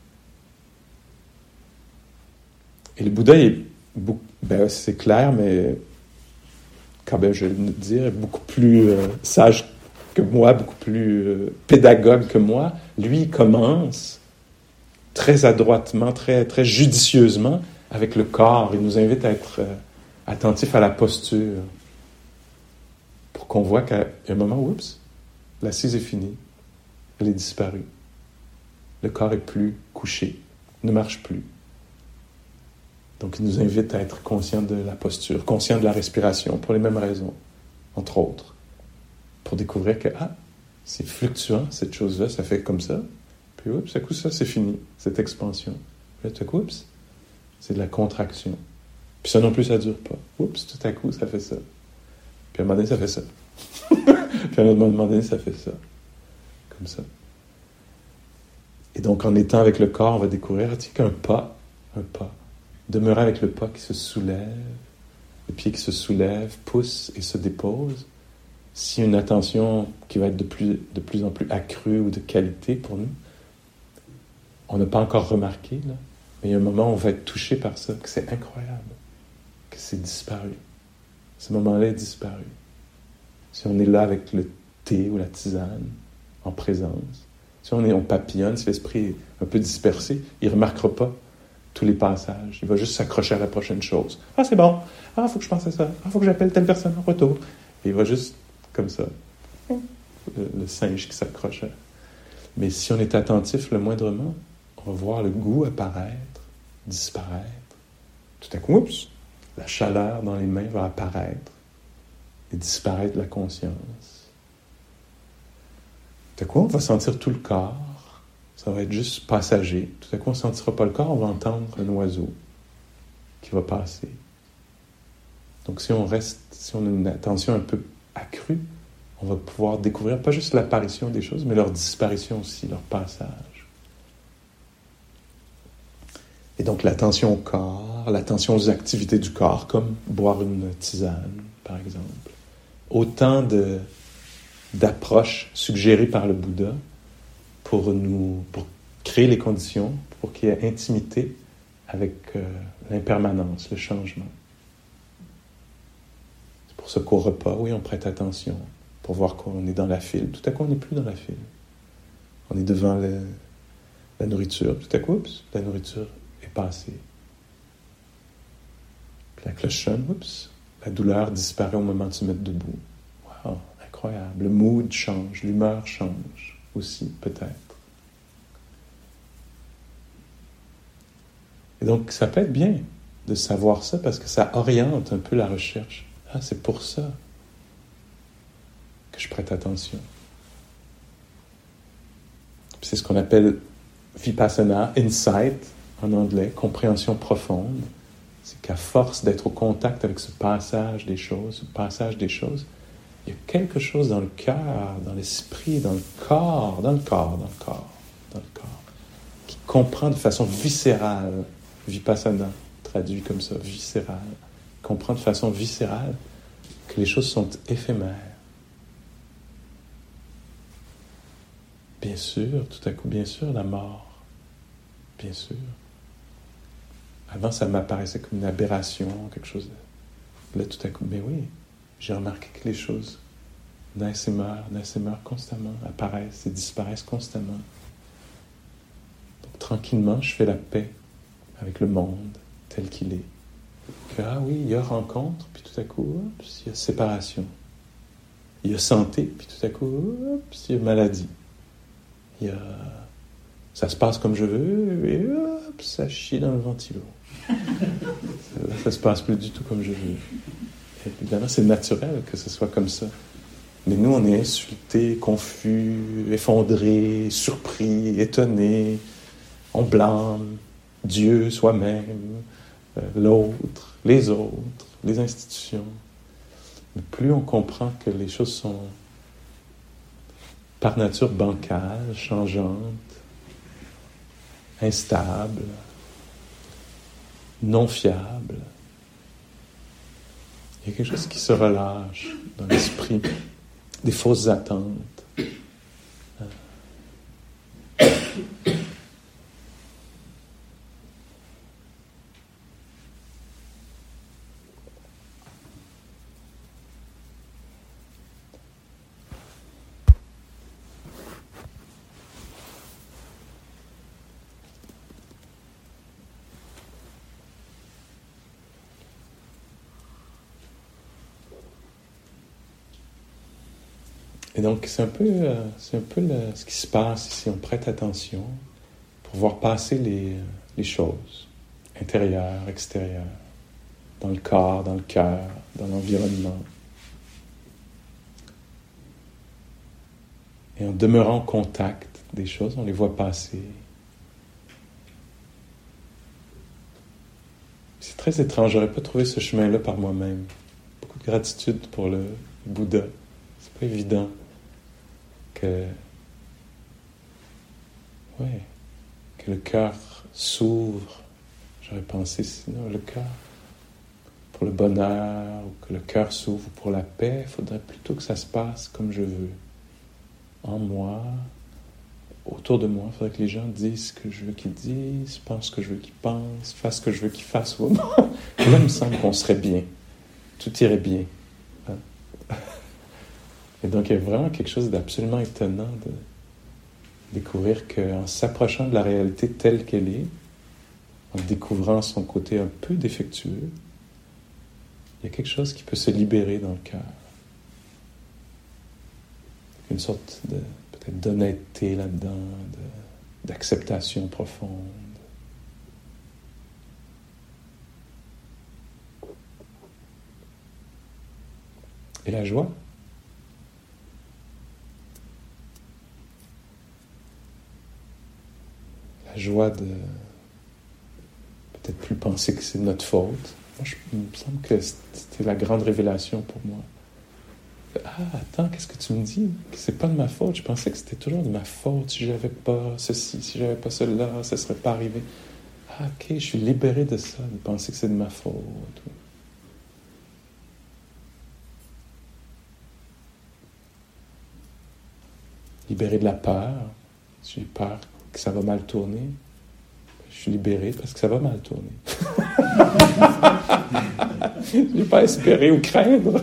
Et le Bouddha est beaucoup, ben c'est clair, mais quand même, je vais le dire, est beaucoup plus euh, sage que moi, beaucoup plus euh, pédagogue que moi. Lui, il commence très adroitement, très, très judicieusement avec le corps. Il nous invite à être euh, attentifs à la posture pour qu'on voit qu'à un moment, oups, l'assise est finie, elle est disparue. Le corps est plus couché, ne marche plus. Donc, il nous invite à être conscients de la posture, conscients de la respiration, pour les mêmes raisons, entre autres. Pour découvrir que, ah, c'est fluctuant, cette chose-là, ça fait comme ça. Puis, oups, tout à coup, ça, c'est fini, cette expansion. Puis là, tout à coup, oups, c'est de la contraction. Puis ça non plus, ça ne dure pas. Oups, tout à coup, ça fait ça. Puis à un moment donné, ça fait ça. Puis à un autre moment donné, ça fait ça. Comme ça. Et donc, en étant avec le corps, on va découvrir, tu sais, qu'un pas, un pas, demeurer avec le pas qui se soulève, le pied qui se soulève, pousse et se dépose. Si une attention qui va être de plus, de plus en plus accrue ou de qualité pour nous, on n'a pas encore remarqué, là, mais il y a un moment où on va être touché par ça, que c'est incroyable, que c'est disparu. Ce moment-là est disparu. Si on est là avec le thé ou la tisane, en présence, si on, est, on papillonne, si l'esprit est un peu dispersé, il ne remarquera pas tous les passages. Il va juste s'accrocher à la prochaine chose. Ah, c'est bon. Ah, il faut que je pense à ça. Ah, il faut que j'appelle telle personne en retour. Et il va juste comme ça. Le, le singe qui s'accroche. Mais si on est attentif le moindrement, on va voir le goût apparaître, disparaître. Tout à coup, oups, la chaleur dans les mains va apparaître et disparaître la conscience. Tout à coup, on va sentir tout le corps. Ça va être juste passager. Tout à coup, on ne sentira pas le corps, on va entendre un oiseau qui va passer. Donc, si on reste, si on a une attention un peu accrue, on va pouvoir découvrir pas juste l'apparition des choses, mais leur disparition aussi, leur passage. Et donc, l'attention au corps, l'attention aux activités du corps, comme boire une tisane, par exemple. Autant de, d'approches suggérées par le Bouddha pour nous, pour créer les conditions, pour qu'il y ait intimité avec euh, l'impermanence, le changement. C'est pour ça qu'au repas, oui, on prête attention, pour voir qu'on est dans la file. Tout à coup, on n'est plus dans la file. On est devant le, la nourriture. Tout à coup, oups, la nourriture est passée. Puis la cloche sonne, oups, la douleur disparaît au moment de se mettre debout. Wow, incroyable. Le mood change, l'humeur change aussi, peut-être. Et donc, ça peut être bien de savoir ça parce que ça oriente un peu la recherche. Ah, c'est pour ça que je prête attention. C'est ce qu'on appelle vipassana, insight en anglais, compréhension profonde. C'est qu'à force d'être au contact avec ce passage des choses, ce passage des choses, il y a quelque chose dans le cœur, dans l'esprit, dans le corps, dans le corps, dans le corps, dans le corps, qui comprend de façon viscérale, vipassana, traduit comme ça, viscérale, comprend de façon viscérale que les choses sont éphémères. Bien sûr, tout à coup, bien sûr, la mort, bien sûr. Avant, ça m'apparaissait comme une aberration, quelque chose de... Là, tout à coup, mais oui, j'ai remarqué que les choses naissent et meurent, naissent et meurent constamment, apparaissent et disparaissent constamment. Donc, tranquillement, je fais la paix avec le monde tel qu'il est. Que, ah oui, il y a rencontre, puis tout à coup, oups, il y a séparation. Il y a santé, puis tout à coup, oups, il y a maladie. Il y a... Ça se passe comme je veux, et hop, ça chie dans le ventilo. Là, ça se passe plus du tout comme je veux. Et évidemment, c'est naturel que ce soit comme ça. Mais nous, on est insultés, confus, effondrés, surpris, étonnés. On blâme Dieu, soi-même, euh, l'autre, les autres, les institutions. Mais plus on comprend que les choses sont par nature bancales, changeantes, instables, non fiables, il y a quelque chose qui se relâche dans l'esprit, des fausses attentes. Et donc, c'est un peu, euh, c'est un peu le, ce qui se passe ici. On prête attention pour voir passer les, les choses, intérieures, extérieures, dans le corps, dans le cœur, dans l'environnement. Et en demeurant en contact des choses, on les voit passer. C'est très étrange, j'aurais pas trouvé ce chemin-là par moi-même. Beaucoup de gratitude pour le Bouddha. C'est pas évident que, ouais, que le cœur s'ouvre. J'aurais pensé sinon le cœur pour le bonheur, ou que le cœur s'ouvre pour la paix. Il faudrait plutôt que ça se passe comme je veux. En moi, autour de moi, il faudrait que les gens disent ce que je veux qu'ils disent, pensent ce que je veux qu'ils pensent, fassent ce que je veux qu'ils fassent. Là, il me semble qu'on serait bien. Tout irait bien. Hein? Et donc, il y a vraiment quelque chose d'absolument étonnant de découvrir qu'en s'approchant de la réalité telle qu'elle est, en découvrant son côté un peu défectueux, il y a quelque chose qui peut se libérer dans le cœur. une sorte de, peut-être d'honnêteté là-dedans, de, d'acceptation profonde. Et la joie? La joie de peut-être plus penser que c'est de notre faute. Moi, je, il me semble que c'était la grande révélation pour moi. Ah, attends, qu'est-ce que tu me dis? Que c'est pas de ma faute. Je pensais que c'était toujours de ma faute. Si j'avais pas ceci, si j'avais pas cela, ça serait pas arrivé. Ah, ok, je suis libéré de ça, de penser que c'est de ma faute. Libéré de la peur. J'ai peur que ça va mal tourner. Je suis libéré parce que ça va mal tourner. Je n'ai pas espéré ou craindre.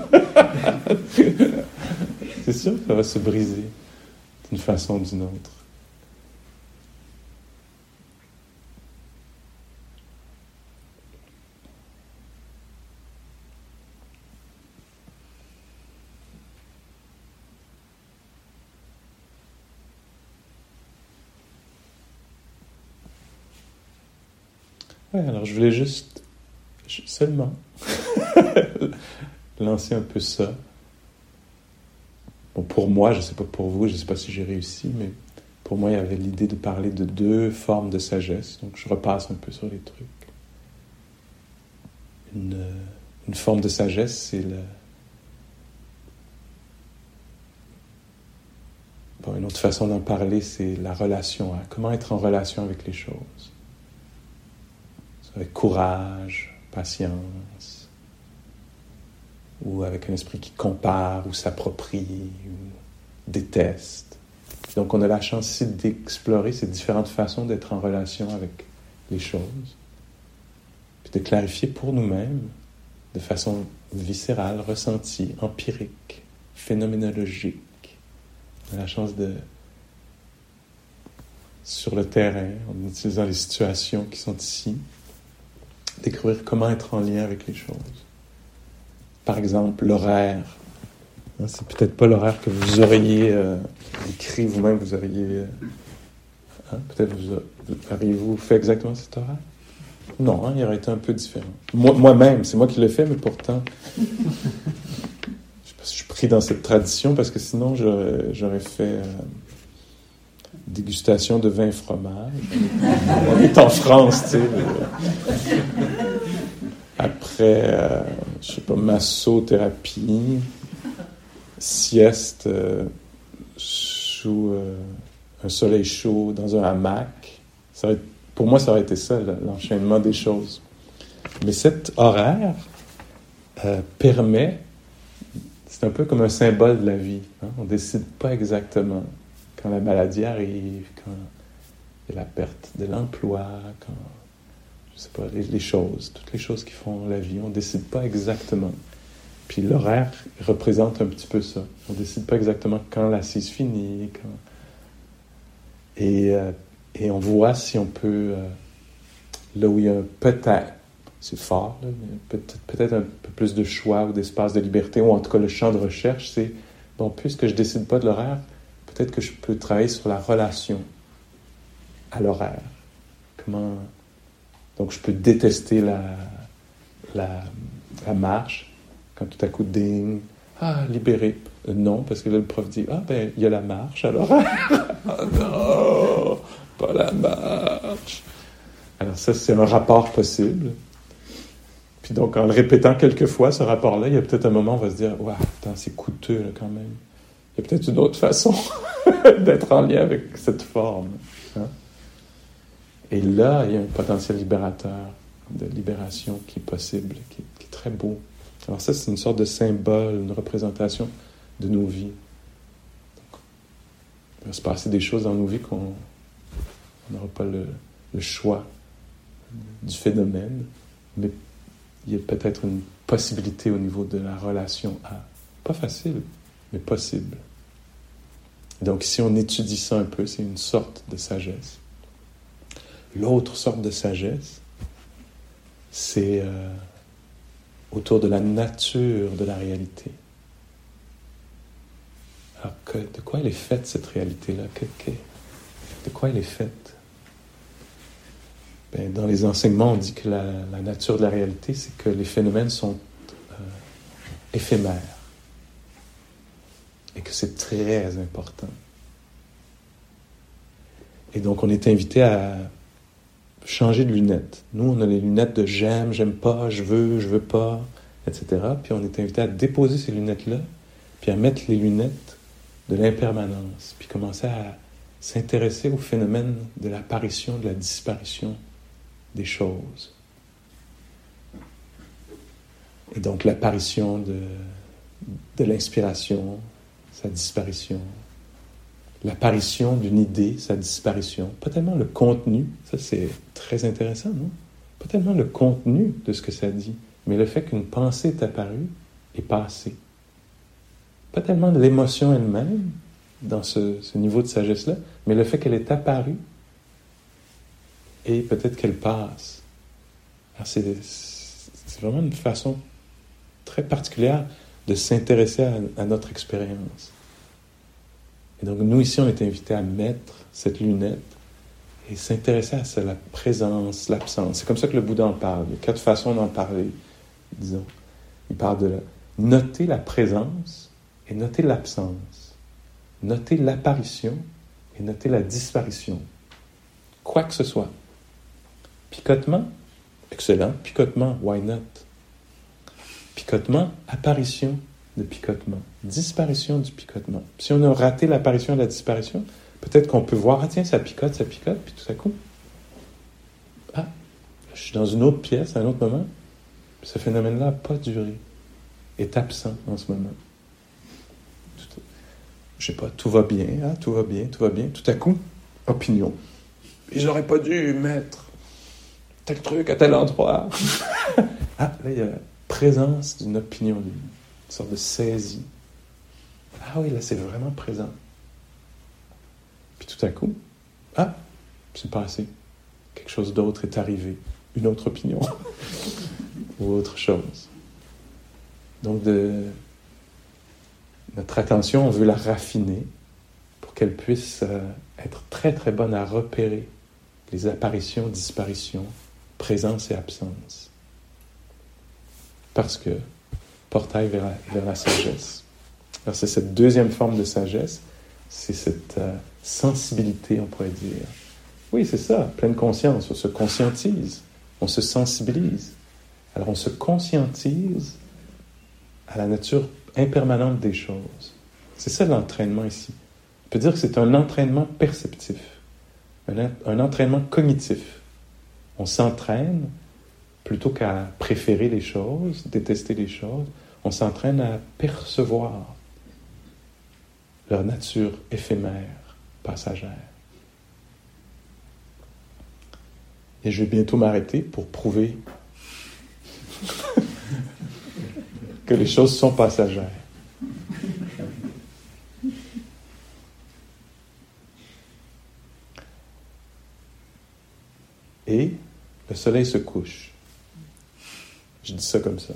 C'est sûr que ça va se briser d'une façon ou d'une autre. Ouais, alors je voulais juste, seulement, lancer un peu ça. Bon, pour moi, je ne sais pas pour vous, je ne sais pas si j'ai réussi, mais pour moi, il y avait l'idée de parler de deux formes de sagesse. Donc, je repasse un peu sur les trucs. Une, une forme de sagesse, c'est le... Bon, une autre façon d'en parler, c'est la relation. Hein? Comment être en relation avec les choses. Avec courage, patience, ou avec un esprit qui compare, ou s'approprie, ou déteste. Donc on a la chance ici d'explorer ces différentes façons d'être en relation avec les choses, puis de clarifier pour nous-mêmes, de façon viscérale, ressentie, empirique, phénoménologique. On a la chance de, sur le terrain, en utilisant les situations qui sont ici, découvrir comment être en lien avec les choses. Par exemple, l'horaire. C'est peut-être pas l'horaire que vous auriez euh, écrit vous-même, vous auriez... Euh, hein, peut-être vous, vous auriez-vous fait exactement cet horaire? Non, hein, il aurait été un peu différent. Moi, moi-même, c'est moi qui l'ai fait, mais pourtant... je sais pas si je suis pris dans cette tradition, parce que sinon, j'aurais, j'aurais fait... Euh, dégustation de vin et fromage. On est en France, tu sais. Après, euh, je sais pas, massothérapie, sieste euh, sous euh, un soleil chaud, dans un hamac. Ça aurait, pour moi, ça aurait été ça, l'enchaînement des choses. Mais cet horaire euh, permet, c'est un peu comme un symbole de la vie. Hein? On ne décide pas exactement. Quand la maladie arrive, quand il y a la perte de l'emploi, quand, je sais pas, les, les choses, toutes les choses qui font la vie, on ne décide pas exactement. Puis l'horaire représente un petit peu ça. On ne décide pas exactement quand l'assise finit, quand... Et, euh, et on voit si on peut, euh, là où il y a peut-être, c'est fort, là, mais peut-être, peut-être un peu plus de choix ou d'espace de liberté, ou en tout cas le champ de recherche, c'est, bon, puisque je ne décide pas de l'horaire, peut-être que je peux travailler sur la relation à l'horaire. Comment... Donc, je peux détester la, la, la marche quand tout à coup, ding, ah, libéré. Euh, non, parce que là, le prof dit, ah, ben, il y a la marche à l'horaire. Ah non, pas la marche. Alors, ça, c'est un rapport possible. Puis donc, en le répétant quelques fois, ce rapport-là, il y a peut-être un moment où on va se dire, waouh, attends, c'est coûteux, là, quand même. Il y a peut-être une autre façon d'être en lien avec cette forme. Hein? Et là, il y a un potentiel libérateur, de libération qui est possible, qui est, qui est très beau. Alors ça, c'est une sorte de symbole, une représentation de nos vies. Donc, il va se passer des choses dans nos vies qu'on n'aura pas le, le choix du phénomène, mais il y a peut-être une possibilité au niveau de la relation à. Pas facile, mais possible. Donc, si on étudie ça un peu, c'est une sorte de sagesse. L'autre sorte de sagesse, c'est euh, autour de la nature de la réalité. Alors, que, de quoi elle est faite, cette réalité-là? Que, que, de quoi elle est faite? Ben, dans les enseignements, on dit que la, la nature de la réalité, c'est que les phénomènes sont euh, éphémères. Et que c'est très important. Et donc, on est invité à changer de lunettes. Nous, on a les lunettes de j'aime, j'aime pas, je veux, je veux pas, et cetera. Puis on est invité à déposer ces lunettes-là, puis à mettre les lunettes de l'impermanence, puis commencer à s'intéresser au phénomène de l'apparition, de la disparition des choses. Et donc l'apparition de, de l'inspiration, sa disparition. L'apparition d'une idée, sa disparition. Pas tellement le contenu, ça c'est très intéressant, non? Pas tellement le contenu de ce que ça dit, mais le fait qu'une pensée est apparue et passée. Pas tellement l'émotion elle-même, dans ce, ce niveau de sagesse-là, mais le fait qu'elle est apparue et peut-être qu'elle passe. Alors c'est, c'est vraiment une façon très particulière de s'intéresser à, à notre expérience. Et donc, nous, ici, on est invités à mettre cette lunette et s'intéresser à ça, la présence, l'absence. C'est comme ça que le Bouddha en parle. Il y a quatre façons d'en parler, disons. Il parle de la, noter la présence et noter l'absence. Noter l'apparition et noter la disparition. Quoi que ce soit. Picotement, excellent. Picotement, why not? Picotement, apparition de picotement, disparition du picotement. Si on a raté l'apparition et la disparition, peut-être qu'on peut voir, ah tiens, ça picote, ça picote, puis tout à coup, ah, je suis dans une autre pièce, à un autre moment, puis ce phénomène-là n'a pas duré, est absent en ce moment. Tout, je sais pas, tout va bien, ah, tout va bien, tout va bien, tout à coup, opinion. Et j'aurais pas dû mettre tel truc à tel endroit. Ah, là, il y a la présence d'une opinion, d'une sorte de saisie. Ah oui, là, c'est vraiment présent. Puis tout à coup, ah, c'est passé. Quelque chose d'autre est arrivé. Une autre opinion. Ou autre chose. Donc, de, notre attention, on veut la raffiner pour qu'elle puisse euh, être très, très bonne à repérer les apparitions, disparitions, présence et absence. Parce que portail vers la, vers la sagesse. Alors c'est cette deuxième forme de sagesse, c'est cette euh, sensibilité, on pourrait dire. Oui, c'est ça, pleine conscience, on se conscientise, on se sensibilise. Alors on se conscientise à la nature impermanente des choses. C'est ça l'entraînement ici. On peut dire que c'est un entraînement perceptif, un, un entraînement cognitif. On s'entraîne, plutôt qu'à préférer les choses, détester les choses, on s'entraîne à percevoir leur nature éphémère, passagère. Et je vais bientôt m'arrêter pour prouver que les choses sont passagères. Et le soleil se couche. Je dis ça comme ça.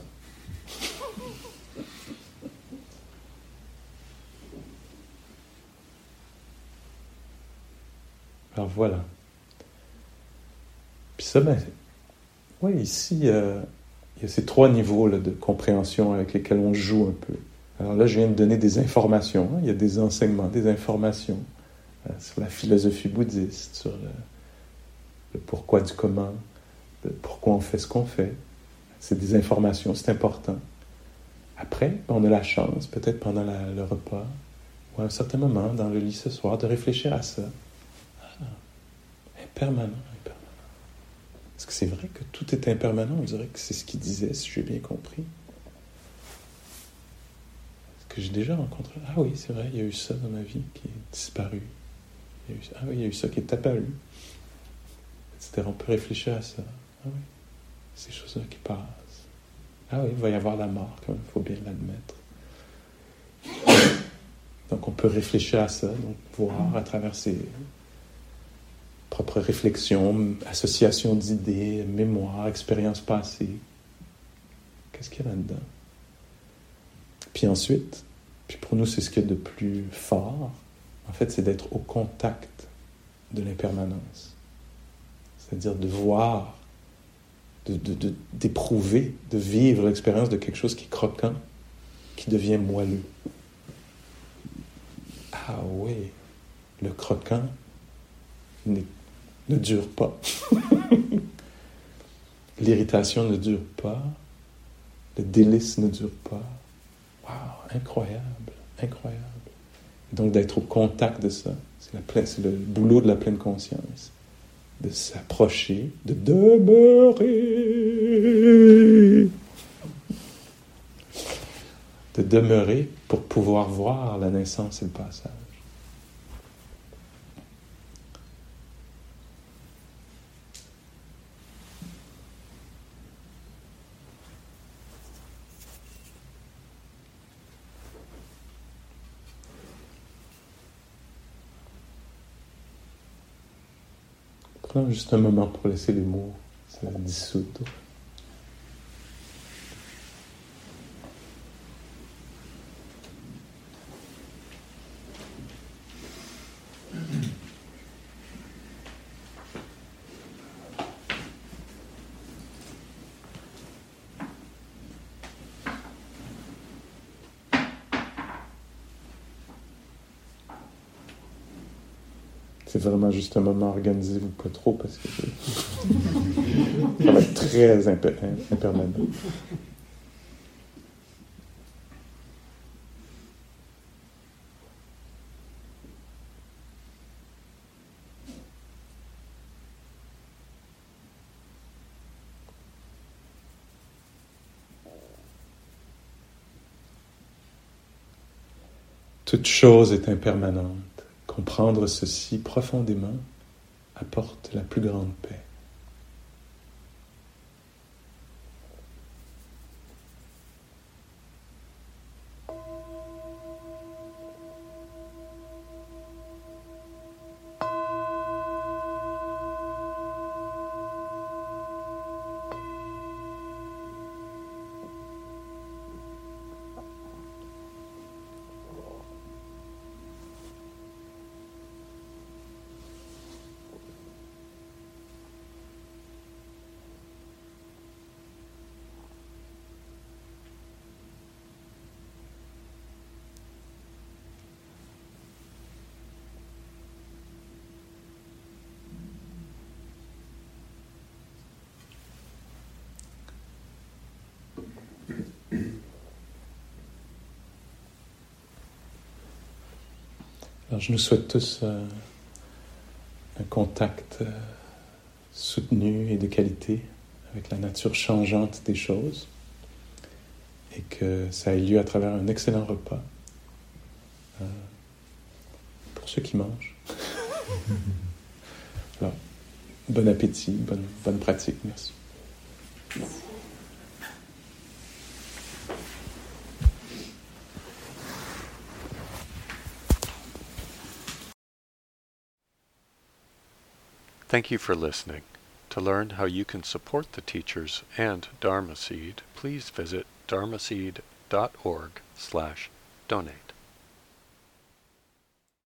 Alors voilà. Puis ça, ben, oui, ici, euh, il y a ces trois niveaux là, de compréhension avec lesquels on joue un peu. Alors là, je viens de donner des informations. Hein, il y a des enseignements, des informations euh, sur la philosophie bouddhiste, sur le, le pourquoi du comment, le pourquoi on fait ce qu'on fait. C'est des informations, c'est important. Après, on a la chance, peut-être pendant la, le repas, ou à un certain moment, dans le lit ce soir, de réfléchir à ça. Ah, impermanent, impermanent. Est-ce que c'est vrai que tout est impermanent? On dirait que c'est ce qu'il disait, si j'ai bien compris. Est-ce que j'ai déjà rencontré? Ah oui, c'est vrai, il y a eu ça dans ma vie qui est disparu. Il y a eu, ah oui, il y a eu ça qui est apparu. et cetera. On peut réfléchir à ça. Ah oui. Ces choses-là qui passent. Ah oui, il va y avoir la mort, quand même, il faut bien l'admettre. Donc on peut réfléchir à ça, donc voir à travers ses propres réflexions, associations d'idées, mémoire, expériences passées. Qu'est-ce qu'il y a là-dedans? Puis ensuite, Puis pour nous, c'est ce qu'il y a de plus fort. En fait, c'est d'être au contact de l'impermanence. C'est-à-dire de voir, de, de, de, d'éprouver, de vivre l'expérience de quelque chose qui est croquant, qui devient moelleux. Ah oui, le croquant ne dure pas. L'irritation ne dure pas. Le délice ne dure pas. Waouh, incroyable, incroyable. Et donc d'être au contact de ça, c'est, la pleine, c'est le boulot de la pleine conscience. De s'approcher, de demeurer. De demeurer pour pouvoir voir la naissance et le passage. Prenons juste un moment pour laisser les mots se dissoudre. C'est vraiment juste un moment, organisez-vous pas trop parce que ça va être très imper- impermanent. Toute chose est impermanente. Comprendre ceci profondément apporte la plus grande paix. Alors, je nous souhaite tous euh, un contact euh, soutenu et de qualité avec la nature changeante des choses et que ça ait lieu à travers un excellent repas euh, pour ceux qui mangent. Alors, bon appétit, bonne, bonne pratique, merci. Thank you for listening. To learn how you can support the teachers and Dharma Seed, please visit dharmaseed dot org slash donate.